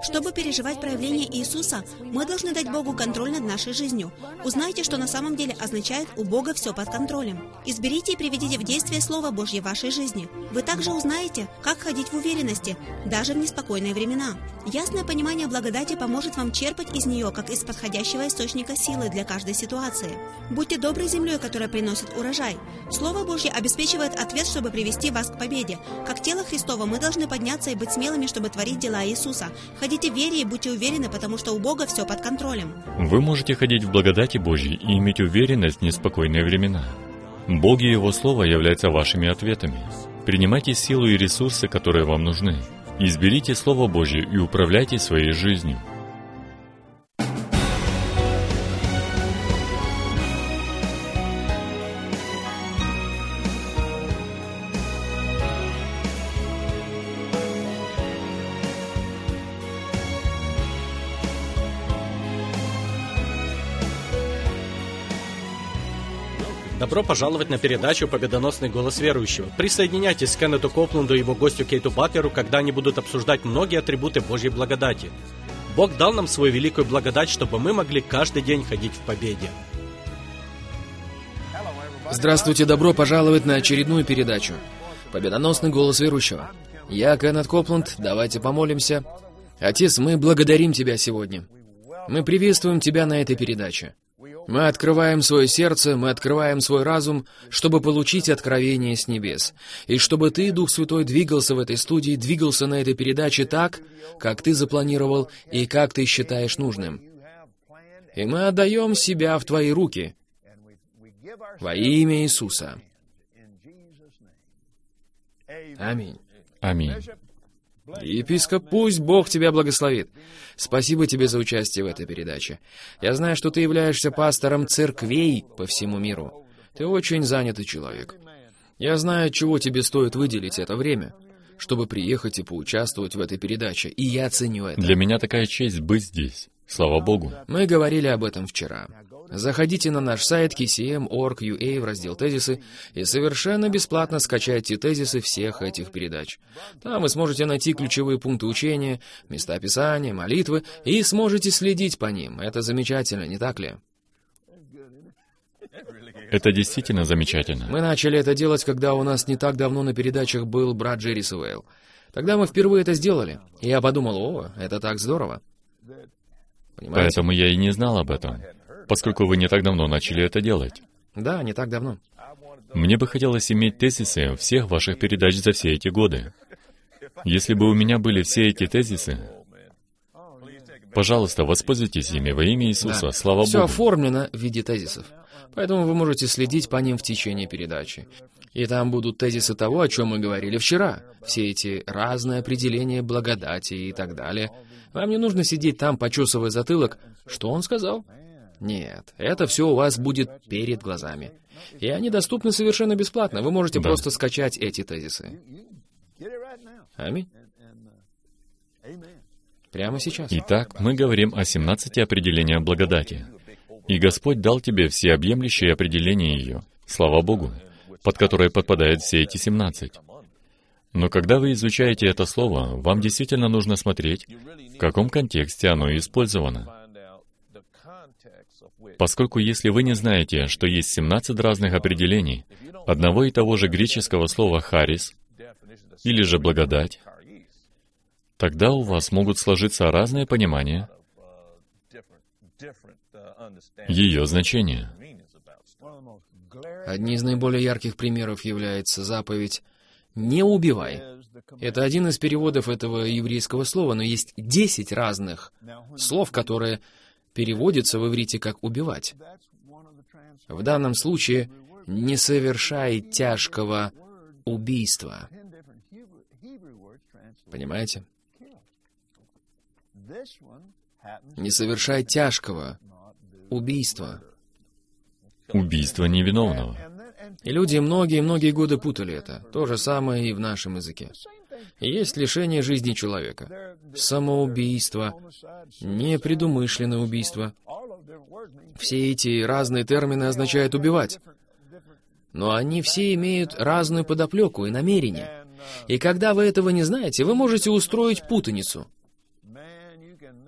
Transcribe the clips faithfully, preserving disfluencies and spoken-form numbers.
Чтобы переживать проявление Иисуса, мы должны дать Богу контроль над нашей жизнью. Узнайте, что на самом деле означает «у Бога все под контролем». Изберите и приведите в действие Слово Божье в вашей жизни. Вы также узнаете, как ходить в уверенности, даже в неспокойные времена. Ясное понимание благодати поможет вам черпать из нее, как из подходящего источника силы для каждой ситуации. Будьте доброй землей, которая приносит урожай. Слово Божье обеспечивает ответ, чтобы привести вас к победе. Как тело Христово мы должны подняться и быть смелыми, чтобы творить дела Иисуса. Ходите в вере и будьте уверены, потому что у Бога все под контролем. Вы можете ходить в благодати Божьей и иметь уверенность в неспокойные времена. Бог и Его Слово являются вашими ответами. Принимайте силу и ресурсы, которые вам нужны. Изберите Слово Божье и управляйте своей жизнью. Добро пожаловать на передачу «Победоносный голос верующего». Присоединяйтесь к Кеннету Копланду и его гостю Кейту Батлеру, когда они будут обсуждать многие атрибуты Божьей благодати. Бог дал нам свою великую благодать, чтобы мы могли каждый день ходить в победе. Здравствуйте, добро пожаловать на очередную передачу «Победоносный голос верующего». Я Кеннет Копланд, давайте помолимся. Отец, мы благодарим Тебя сегодня. Мы приветствуем Тебя на этой передаче. Мы открываем свое сердце, мы открываем свой разум, чтобы получить откровение с небес. И чтобы Ты, Дух Святой, двигался в этой студии, двигался на этой передаче так, как Ты запланировал и как Ты считаешь нужным. И мы отдаем себя в Твои руки во имя Иисуса. Аминь. Аминь. Епископ, пусть Бог тебя благословит. Спасибо тебе за участие в этой передаче. Я знаю, что ты являешься пастором церквей по всему миру. Ты очень занятый человек. Я знаю, чего тебе стоит выделить это время, чтобы приехать и поучаствовать в этой передаче, и я ценю это. Для меня такая честь быть здесь. Слава Богу. Мы говорили об этом вчера. Заходите на наш сайт кей си эм точка орг точка ю эй в раздел «Тезисы» и совершенно бесплатно скачайте тезисы всех этих передач. Там вы сможете найти ключевые пункты учения, места писания, молитвы, и сможете следить по ним. Это замечательно, не так ли? Это действительно замечательно. Мы начали это делать, когда у нас не так давно на передачах был брат Джерри Севейл. Тогда мы впервые это сделали, и я подумал, о, это так здорово. Понимаете? Поэтому я и не знал об этом, поскольку вы не так давно начали это делать. Да, не так давно. Мне бы хотелось иметь тезисы всех ваших передач за все эти годы. Если бы у меня были все эти тезисы, пожалуйста, воспользуйтесь ими во имя Иисуса. Да. Слава Все Богу. оформлено в виде тезисов. Поэтому вы можете следить по ним в течение передачи. И там будут тезисы того, о чем мы говорили вчера. Все эти разные определения благодати и так далее. Вам не нужно сидеть там, почесывая затылок. Что он сказал? Нет, это все у вас будет перед глазами. И они доступны совершенно бесплатно. Вы можете Да. просто скачать эти тезисы. Аминь. Прямо сейчас. Итак, мы говорим о семнадцати определениях благодати. И Господь дал тебе всеобъемлющее определение ее, слава Богу, под которое подпадают все эти семнадцать. Но когда вы изучаете это слово, вам действительно нужно смотреть, в каком контексте оно использовано. Поскольку если вы не знаете, что есть семнадцать разных определений одного и того же греческого слова «харис» или же «благодать», тогда у вас могут сложиться разные понимания ее значения. Одни из наиболее ярких примеров является заповедь «Не убивай». Это один из переводов этого еврейского слова, но есть десять разных слов, которые переводятся в иврите как «убивать». В данном случае «не совершай тяжкого убийства». Понимаете? «Не совершай тяжкого убийства». Убийство невиновного. И люди многие-многие годы путали это. То же самое и в нашем языке. Есть лишение жизни человека, самоубийство, непредумышленное убийство. Все эти разные термины означают «убивать». Но они все имеют разную подоплеку и намерение. И когда вы этого не знаете, вы можете устроить путаницу.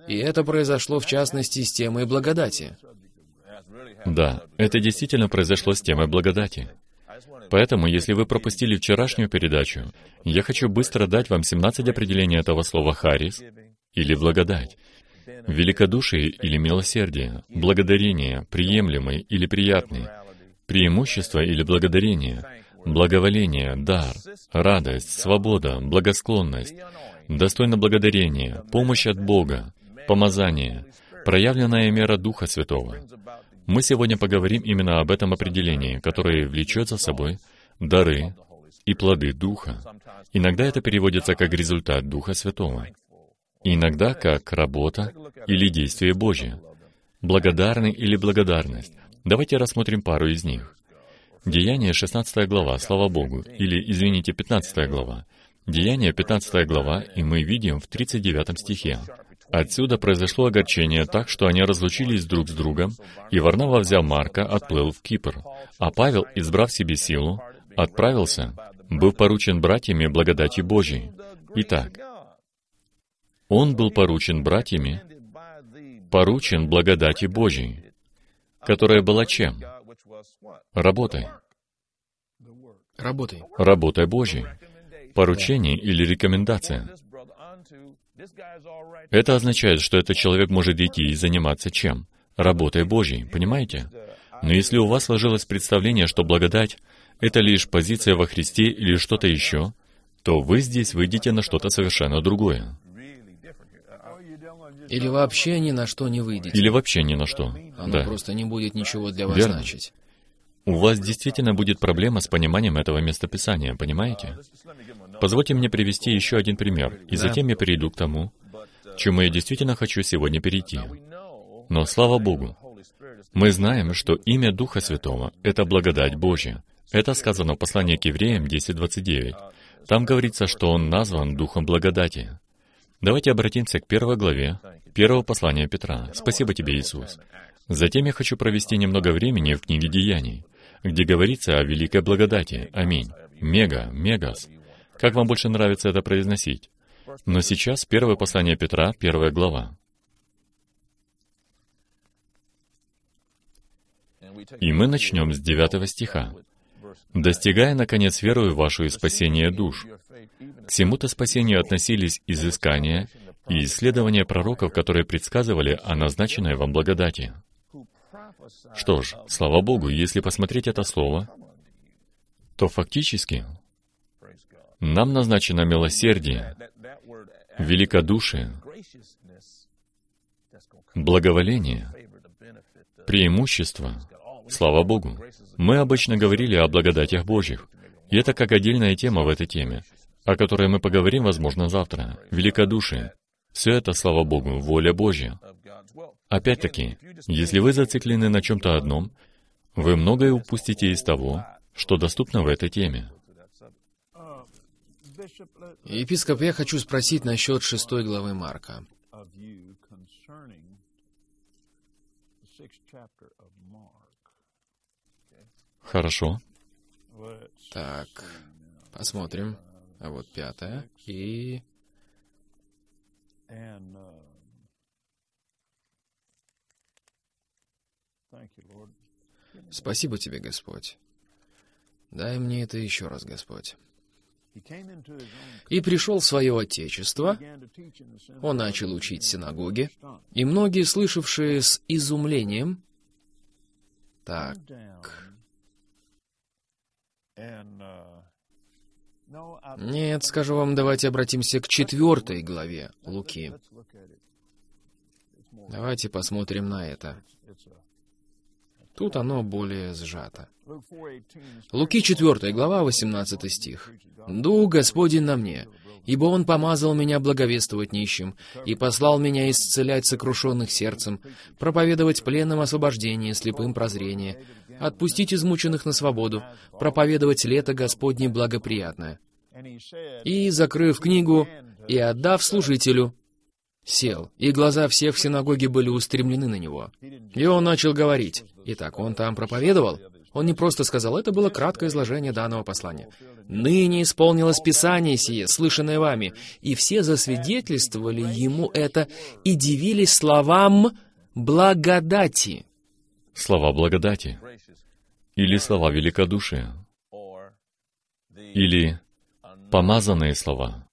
И это произошло, в частности, с темой благодати. Да, это действительно произошло с темой благодати. Поэтому, если вы пропустили вчерашнюю передачу, я хочу быстро дать вам семнадцать определений этого слова «харис» или «благодать». Великодушие или милосердие, благодарение, приемлемый или приятный, преимущество или благодарение, благоволение, дар, радость, свобода, благосклонность, достойно благодарения, помощь от Бога, помазание, проявленная мера Духа Святого. Мы сегодня поговорим именно об этом определении, которое влечет за собой дары и плоды Духа. Иногда это переводится как результат Духа Святого. Иногда как работа или действие Божье. Благодарный или благодарность. Давайте рассмотрим пару из них. Деяние, шестнадцатая глава, слава Богу, или, извините, пятнадцатая глава. Деяние, пятнадцатая глава, и мы видим в тридцать девятом стихе. «Отсюда произошло огорчение так, что они разлучились друг с другом, и Варнава, взяв Марка, отплыл в Кипр. А Павел, избрав себе силу, отправился, был поручен братьями благодати Божией». Итак, он был поручен братьями, поручен благодати Божией, которая была чем? Работой. Работой. Работой Божией. Поручение или рекомендация. Это означает, что этот человек может идти и заниматься чем? Работой Божьей, понимаете? Но если у вас сложилось представление, что благодать — это лишь позиция во Христе или что-то еще, то вы здесь выйдете на что-то совершенно другое. Или вообще ни на что не выйдете. Или вообще ни на что. Оно Да. просто не будет ничего для вас Верно. значить. У вас действительно будет проблема с пониманием этого местописания, понимаете? Позвольте мне привести еще один пример, и затем я перейду к тому, к чему я действительно хочу сегодня перейти. Но слава Богу, мы знаем, что имя Духа Святого — это благодать Божья. Это сказано в послании к Евреям десять двадцать девять. Там говорится, что Он назван Духом благодати. Давайте обратимся к первой главе первого послания Петра. Спасибо тебе, Иисус. Затем я хочу провести немного времени в книге Деяний, где говорится о великой благодати. Аминь. Мега, мегас. Как вам больше нравится это произносить? Но сейчас первое послание Петра, первая глава. И мы начнем с девятого стиха. «Достигая, наконец, верою вашу и спасение душ. К сему-то спасению относились изыскания и исследования пророков, которые предсказывали о назначенной вам благодати». Что ж, слава Богу, если посмотреть это слово, то фактически нам назначено милосердие, великодушие, благоволение, преимущество. Слава Богу. Мы обычно говорили о благодатях Божьих, и это как отдельная тема в этой теме, о которой мы поговорим, возможно, завтра. Великодушие. Все это, слава Богу, воля Божья. Опять-таки, если вы зациклены на чем-то одном, вы многое упустите из того, что доступно в этой теме. Епископ, я хочу спросить насчет шестой главы Марка. Хорошо. Так, посмотрим. А вот пятая. И... Спасибо тебе, Господь. Дай мне это еще раз, Господь. «И пришел в свое отечество, он начал учить в синагоге, и многие, слышавшие с изумлением...» Так... Нет, скажу вам, давайте обратимся к четвертой главе Луки. Давайте посмотрим на это. Тут оно более сжато. Луки четвёртая глава, восемнадцатый стих. «Дух Господень на мне, ибо Он помазал меня благовествовать нищим и послал меня исцелять сокрушенных сердцем, проповедовать пленным освобождение, слепым прозрение, отпустить измученных на свободу, проповедовать лето Господне благоприятное». И, закрыв книгу и отдав служителю, сел, и глаза всех в синагоге были устремлены на него. И он начал говорить. Итак, он там проповедовал? Он не просто сказал, это было краткое изложение данного послания. «Ныне исполнилось Писание сие, слышанное вами, и все засвидетельствовали ему это и дивились словам благодати». Слова благодати. Или слова великодушия. Или помазанные слова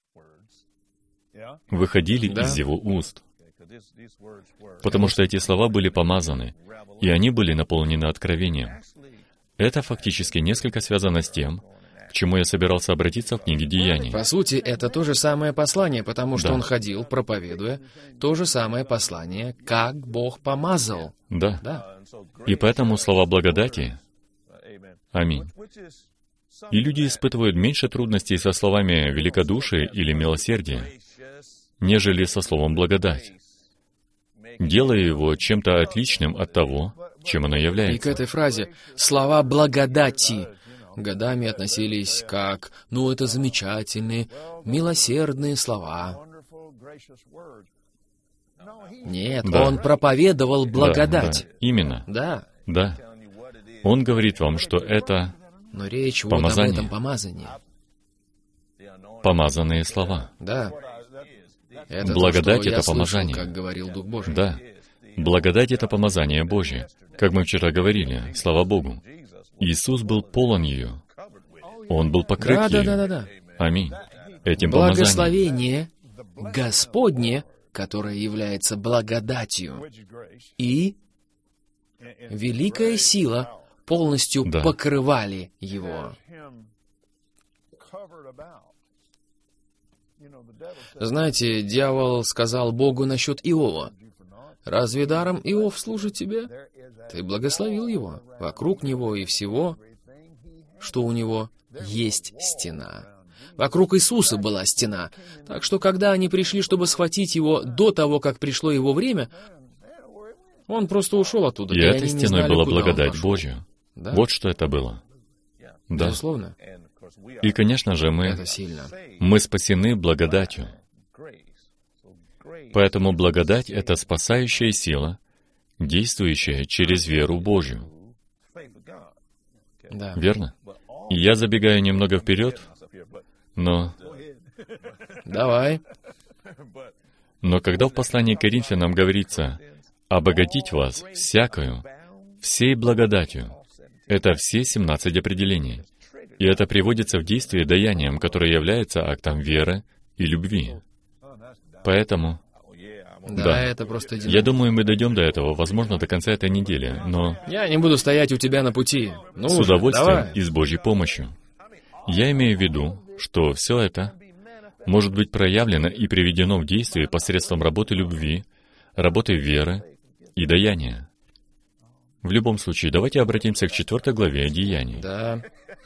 выходили Да. из его уст. Потому что эти слова были помазаны, и они были наполнены откровением. Это фактически несколько связано с тем, к чему я собирался обратиться в книге Деяний. По сути, это то же самое послание, потому что Да. он ходил, проповедуя, то же самое послание, как Бог помазал. Да. Да. И поэтому слова благодати, аминь. И люди испытывают меньше трудностей со словами великодушие или милосердие, нежели со словом благодать, делая его чем-то отличным от того, чем оно И к является. этой фразе «слова благодати» годами относились как «ну, это замечательные, милосердные слова». Нет, Да. он проповедовал Да, благодать. да, именно, Да, да. Он говорит вам, что это но речь вот об Помазание. этом помазании. помазанные слова. Да. Это Благодать то, что я это слышал, помазание. как говорил Дух Божий. Да. Благодать — это помазание Божье. Как мы вчера говорили, слава Богу. Иисус был полон ее. Он был покрыт Да, да, ею. да, да, да. Аминь. Этим помазанием. Благословение Господне, которое является благодатью, и великая сила полностью Да. покрывали его. Знаете, дьявол сказал Богу насчет Иова: «Разве даром Иов служит тебе? Ты благословил его, вокруг него и всего, что у него есть стена». Вокруг Иисуса была стена, так что когда они пришли, чтобы схватить его до того, как пришло его время, он просто ушел оттуда. И и этой они не стеной знали, была куда он благодать пошел. Божья. Да, Вот что это было. Да. безусловно, И, конечно же, мы, это сильно. мы спасены благодатью. Поэтому благодать — это спасающая сила, действующая через веру Божью. Да. Верно? И я забегаю немного вперед, но, Давай. но когда в послании к Коринфянам говорится «обогатить вас всякою, всей благодатью», это все семнадцать определений. И это приводится в действие даянием, которое является актом веры и любви. Поэтому, Да, Да. это просто... один- я думаю, мы дойдем до этого, возможно, до конца этой недели, но Я не буду стоять у тебя на пути. Ну с уже, удовольствием давай. и с Божьей помощью. Я имею в виду, что все это может быть проявлено и приведено в действие посредством работы любви, работы веры и даяния. В любом случае, давайте обратимся к четвертой главе Деяний. Да.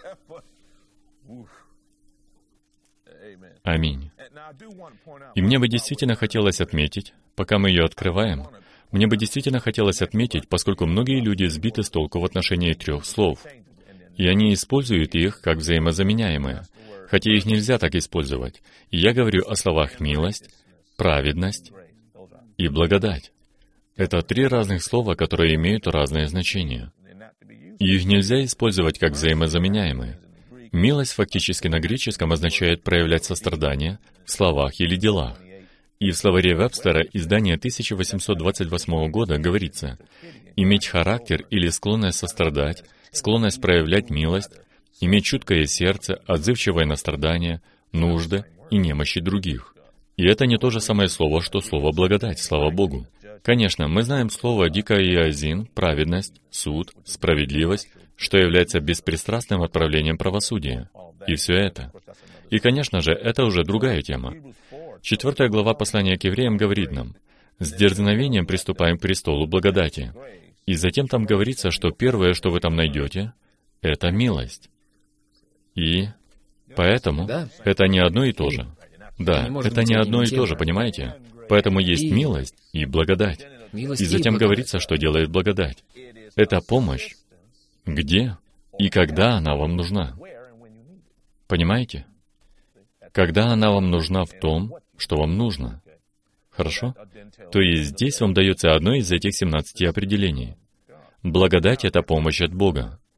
Аминь. И мне бы действительно хотелось отметить, пока мы ее открываем, мне бы действительно хотелось отметить, поскольку многие люди сбиты с толку в отношении трех слов, и они используют их как взаимозаменяемые, хотя их нельзя так использовать. И я говорю о словах «милость», «праведность» и «благодать». Это три разных слова, которые имеют разное значение. И их нельзя использовать как взаимозаменяемые. Милость фактически на греческом означает проявлять сострадание в словах или делах. И в словаре Вебстера издания тысяча восемьсот двадцать восьмого года говорится: «Иметь характер или склонность сострадать, склонность проявлять милость, иметь чуткое сердце, отзывчивое на страдания, нужды и немощи других». И это не то же самое слово, что слово «благодать», слава Богу. Конечно, мы знаем слово «дикаиазин», праведность, суд, справедливость, что является беспристрастным отправлением правосудия. И все это. И, конечно же, это уже другая тема. Четвертая глава послания к евреям говорит нам: «С дерзновением приступаем к престолу благодати». И затем там говорится, что первое, что вы там найдете, это милость. И поэтому Да. это не одно и то же. Да, не может это быть не одним одно и и тем то же. же, понимаете? Поэтому есть И- милость и благодать. Милость И затем благодать. говорится, что делает благодать. Это помощь. Где и когда она вам нужна? Понимаете? Когда она вам нужна в том, что вам нужно. Хорошо? То есть здесь вам дается одно из этих семнадцати определений. Благодать — это помощь от Бога.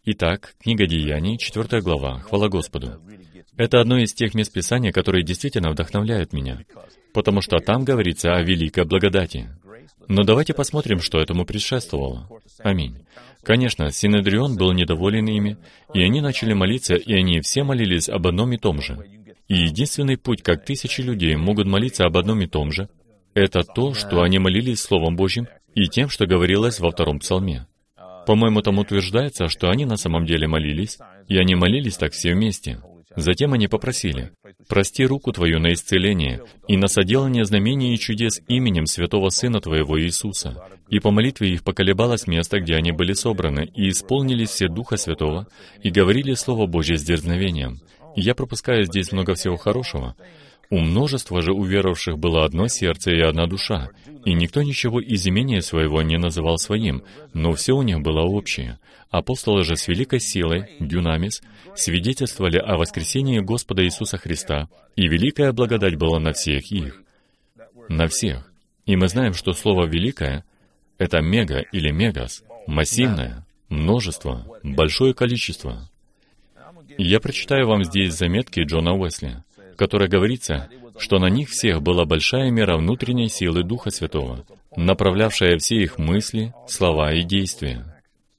Итак, книга Деяний, четвертая глава, хвала Господу. Это одно из тех мест Писания, которые действительно вдохновляют меня, потому что там говорится о великой благодати. Но давайте посмотрим, что этому предшествовало. Аминь. Конечно, Синедрион был недоволен ими, и они начали молиться, и они все молились об одном и том же. И единственный путь, как тысячи людей могут молиться об одном и том же, это то, что они молились Словом Божьим и тем, что говорилось во втором псалме. По-моему, там утверждается, что они на самом деле молились, и они молились так все вместе. Затем они попросили: «Прости руку Твою на исцеление и на соделание знамений и чудес именем Святого Сына Твоего Иисуса». И по молитве их поколебалось место, где они были собраны, и исполнились все Духа Святого, и говорили Слово Божье с дерзновением. И я пропускаю здесь много всего хорошего. У множества же уверовавших было одно сердце и одна душа, и никто ничего из имения своего не называл своим, но все у них было общее. Апостолы же с великой силой, дюнамис, свидетельствовали о воскресении Господа Иисуса Христа, и великая благодать была на всех их. На всех. И мы знаем, что слово «великое» — это мега или мегас, массивное, множество, большое количество. И я прочитаю вам здесь заметки Джона Уэсли, в которой говорится, что на них всех была большая мера внутренней силы Духа Святого, направлявшая все их мысли, слова и действия.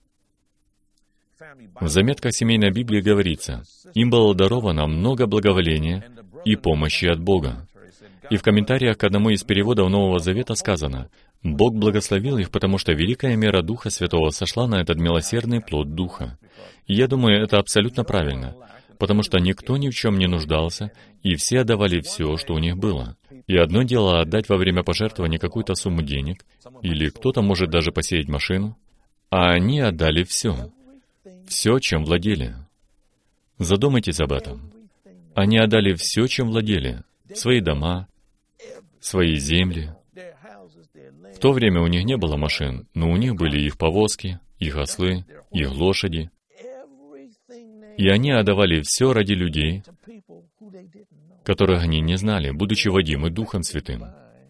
В заметках Семейной Библии говорится: «Им было даровано много благоволения и помощи от Бога». И в комментариях к одному из переводов Нового Завета сказано: «Бог благословил их, потому что великая мера Духа Святого сошла на этот милосердный плод Духа». И я думаю, это абсолютно правильно, потому что никто ни в чем не нуждался, и все отдавали все, что у них было. И одно дело отдать во время пожертвования какую-то сумму денег, или кто-то может даже посеять машину, а они отдали все. Все, чем владели. Задумайтесь об этом. Они отдали все, чем владели. Свои дома, свои земли. В то время у них не было машин, но у них были их повозки, их ослы, их лошади. И они отдавали все ради людей, которых они не знали, будучи водимы Духом Святым.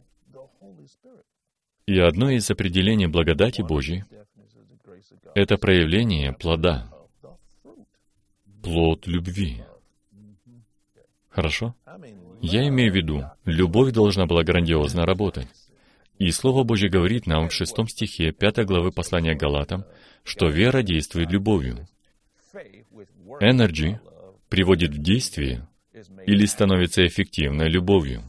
И одно из определений благодати Божьей — это проявление плода, плод любви. Хорошо? Я имею в виду, любовь должна была грандиозно работать. И Слово Божье говорит нам в шестом стихе пятой главы послания к Галатам, что вера действует любовью. Energy приводит в действие или становится эффективной любовью.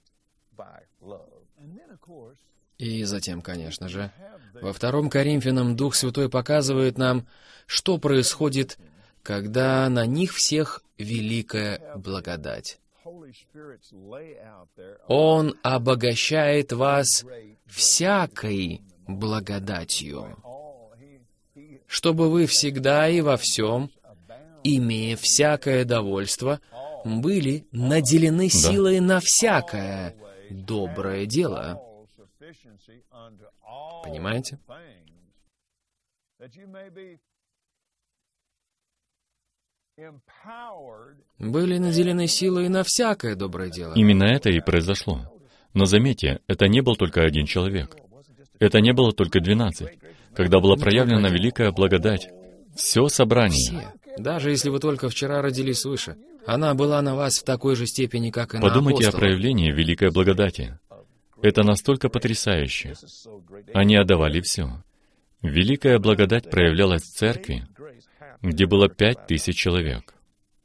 И затем, конечно же, во втором Коринфянам Дух Святой показывает нам, что происходит, когда на них всех великая благодать. Он обогащает вас всякой благодатью, чтобы вы всегда и во всем, имея всякое довольство, были наделены силой на всякое доброе дело. Понимаете? Были наделены силой на всякое доброе дело. Именно это и произошло. Но заметьте, это не был только один человек. Это не было только двенадцать. Когда была проявлена великая благодать, все собрание... Все. Даже если вы только вчера родились свыше, она была на вас в такой же степени, как и на апостолов. Подумайте о проявлении великой благодати. Это настолько потрясающе. Они отдавали все. Великая благодать проявлялась в церкви, где было пять тысяч человек.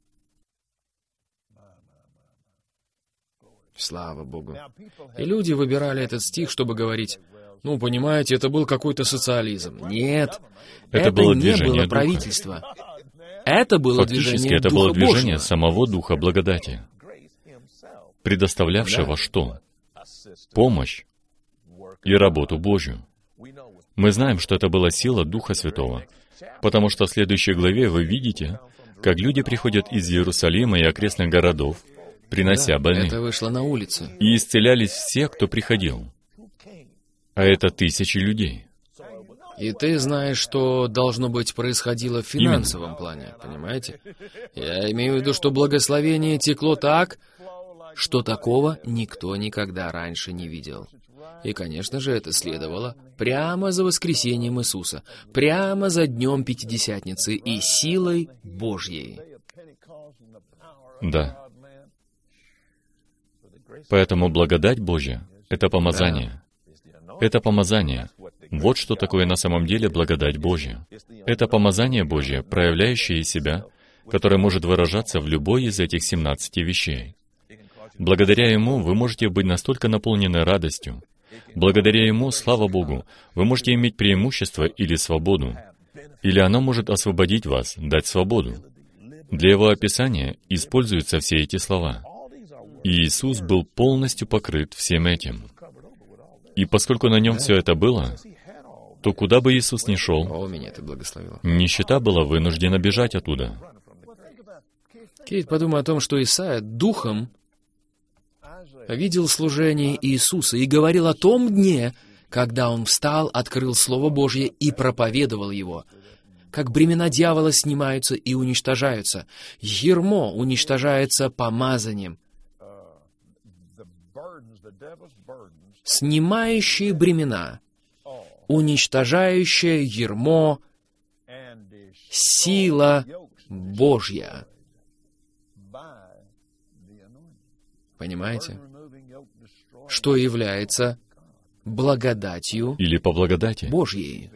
Слава Богу. И люди выбирали этот стих, чтобы говорить: «Ну, понимаете, это был какой-то социализм». Нет, это, это было не было правительство. Это было Фактически, движение это Духа было движение Божьего. самого Духа благодати, предоставлявшего что? Помощь и работу Божью. Мы знаем, что это была сила Духа Святого, потому что в следующей главе вы видите, как люди приходят из Иерусалима и окрестных городов, принося Да, больных, это вышло на улице. и исцелялись все, кто приходил. А это тысячи людей. И ты знаешь, что, должно быть, происходило в финансовом плане, понимаете? Я имею в виду, что благословение текло так, что такого никто никогда раньше не видел. И, конечно же, это следовало прямо за воскресением Иисуса, прямо за днем Пятидесятницы и силой Божьей. Да. Поэтому благодать Божья — это помазание. Это помазание. Вот что такое на самом деле благодать Божья. Это помазание Божье, проявляющее себя, которое может выражаться в любой из этих семнадцати вещей. Благодаря Ему вы можете быть настолько наполнены радостью. Благодаря Ему, слава Богу, вы можете иметь преимущество или свободу. Или оно может освободить вас, дать свободу. Для Его описания используются все эти слова. И Иисус был полностью покрыт всем этим. И поскольку на Нем все это было, то куда бы Иисус ни шел, О, меня Ты благословила. нищета была вынуждена бежать оттуда. Кейт, подумай о том, что Исаия духом видел служение Иисуса и говорил о том дне, когда Он встал, открыл Слово Божье и проповедовал его. Как бремена дьявола снимаются и уничтожаются. Ярмо уничтожается помазанием. Снимающие бремена, уничтожающее ярмо, сила Божья. Понимаете? Что является благодатью Или по благодати. Божьей.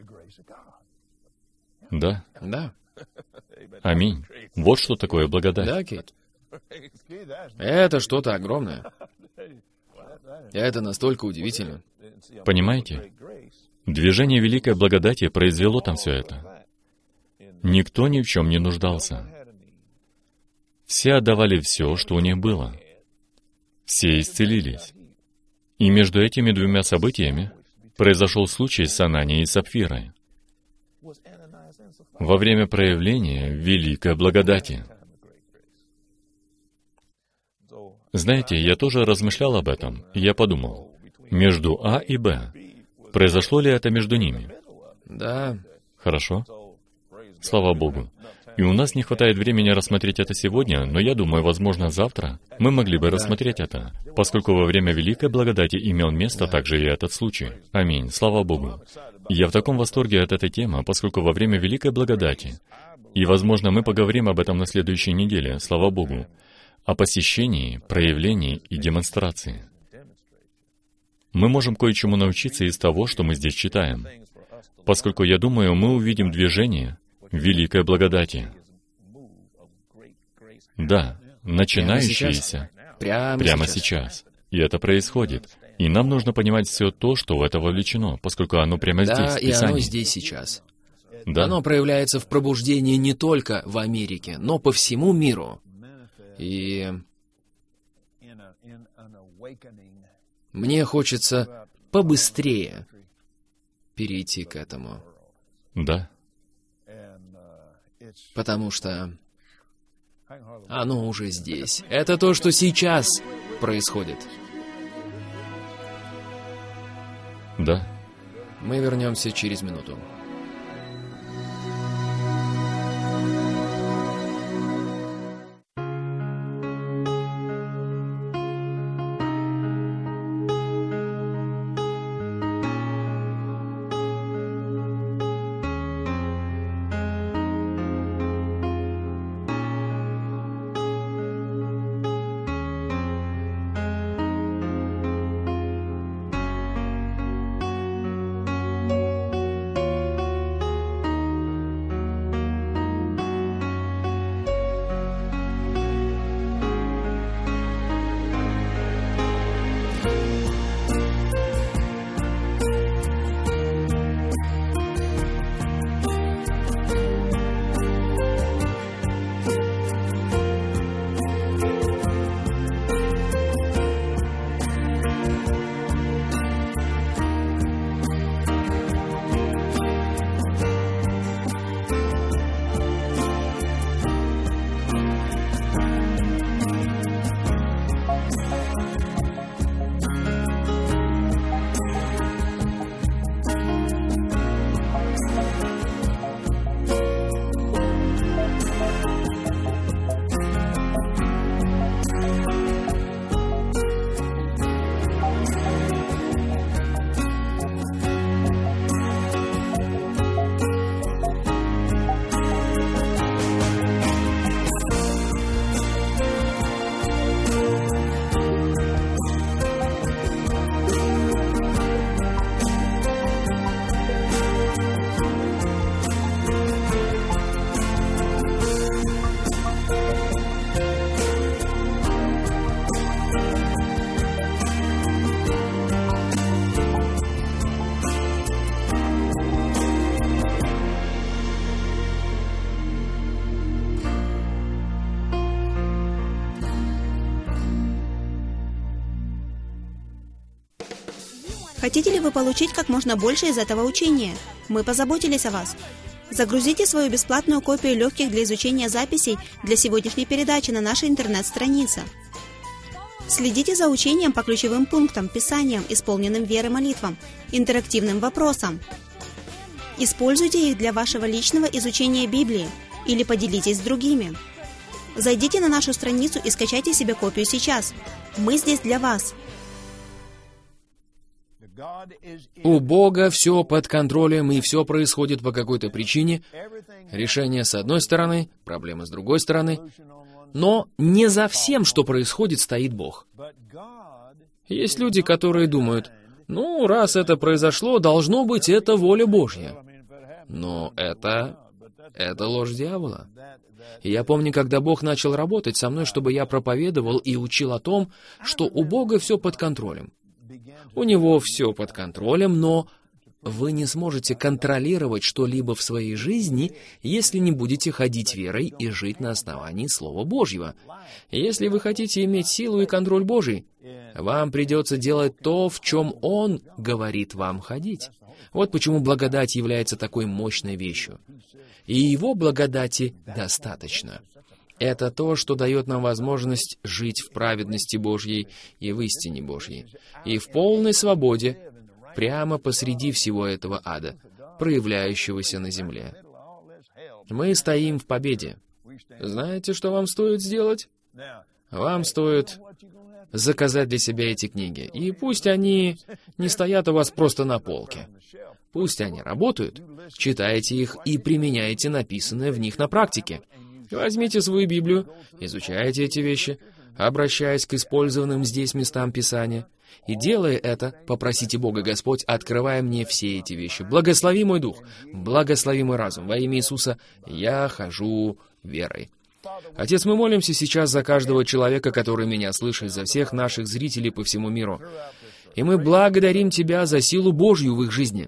Да. Да. Аминь. Вот что такое благодать. Да, Кейт? Это что-то огромное. Это настолько удивительно. Понимаете? Движение великой благодати произвело там все это. Никто ни в чем не нуждался. Все отдавали все, что у них было. Все исцелились. И между этими двумя событиями произошел случай с Ананией и Сапфирой. Во время проявления великой благодати. Знаете, я тоже размышлял об этом, и я подумал, между А и Б, произошло ли это между ними? Да. Хорошо. Слава Богу. И у нас не хватает времени рассмотреть это сегодня, но я думаю, возможно, завтра мы могли бы рассмотреть это, поскольку во время великой благодати имел место также и этот случай. Аминь. Слава Богу. Я в таком восторге от этой темы, поскольку во время великой благодати, и, возможно, мы поговорим об этом на следующей неделе, слава Богу, о посещении, проявлении и демонстрации. Мы можем кое-чему научиться из того, что мы здесь читаем, поскольку, я думаю, мы увидим движение великой благодати. Да, начинающееся Прямо, прямо сейчас. сейчас. И это происходит. И нам нужно понимать все то, что в это вовлечено, поскольку оно прямо Да, здесь, в и оно Писании. здесь сейчас. Да. Оно проявляется в пробуждении не только в Америке, но по всему миру. И мне хочется побыстрее перейти к этому, Да. потому что оно уже здесь. Это то, что сейчас происходит. Да. Мы вернемся через минуту. Хотите ли вы получить как можно больше из этого учения? Мы позаботились о вас. Загрузите свою бесплатную копию легких для изучения записей для сегодняшней передачи на нашей интернет-странице. Следите за учением по ключевым пунктам, писаниям, исполненным веры молитвам, интерактивным вопросам. Используйте их для вашего личного изучения Библии или поделитесь с другими. Зайдите на нашу страницу и скачайте себе копию сейчас. Мы здесь для вас. У Бога все под контролем, и все происходит по какой-то причине. Решение с одной стороны, проблемы с другой стороны. Но не за всем, что происходит, стоит Бог. Есть люди, которые думают, ну, раз это произошло, должно быть, это воля Божья. Но это... это ложь дьявола. И я помню, когда Бог начал работать со мной, чтобы я проповедовал и учил о том, что у Бога все под контролем. У Него все под контролем, но вы не сможете контролировать что-либо в своей жизни, если не будете ходить верой и жить на основании Слова Божьего. Если вы хотите иметь силу и контроль Божий, вам придется делать то, в чем Он говорит вам ходить. Вот почему благодать является такой мощной вещью. И Его благодати достаточно. Это то, что дает нам возможность жить в праведности Божьей и в истине Божьей, и в полной свободе, прямо посреди всего этого ада, проявляющегося на земле. Мы стоим в победе. Знаете, что вам стоит сделать? Вам стоит заказать для себя эти книги, и пусть они не стоят у вас просто на полке. Пусть они работают, читайте их и применяйте написанное в них на практике. Возьмите свою Библию, изучайте эти вещи, обращаясь к использованным здесь местам Писания, и, делая это, попросите Бога: Господь, открывай мне все эти вещи. Благослови мой дух, благослови мой разум. Во имя Иисуса я хожу верой. Отец, мы молимся сейчас за каждого человека, который меня слышит, за всех наших зрителей по всему миру. И мы благодарим Тебя за силу Божью в их жизни.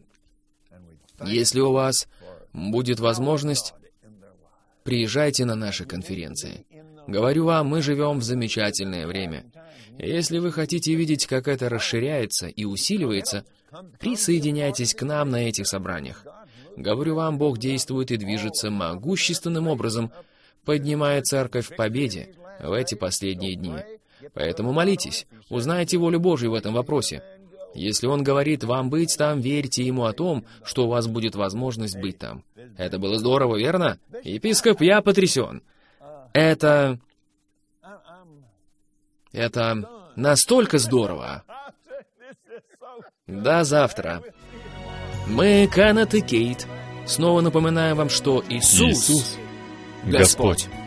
Если у вас будет возможность, приезжайте на наши конференции. Говорю вам, мы живем в замечательное время. Если вы хотите видеть, как это расширяется и усиливается, присоединяйтесь к нам на этих собраниях. Говорю вам, Бог действует и движется могущественным образом, поднимая церковь в победе в эти последние дни. Поэтому молитесь, узнайте волю Божью в этом вопросе. Если Он говорит вам быть там, верьте Ему о том, что у вас будет возможность быть там. Это было здорово, верно? Епископ, я потрясен. Это... Это настолько здорово. До завтра. Мы, Кеннет и Кейт, снова напоминаем вам, что Иисус, Иисус, Господь. Господь.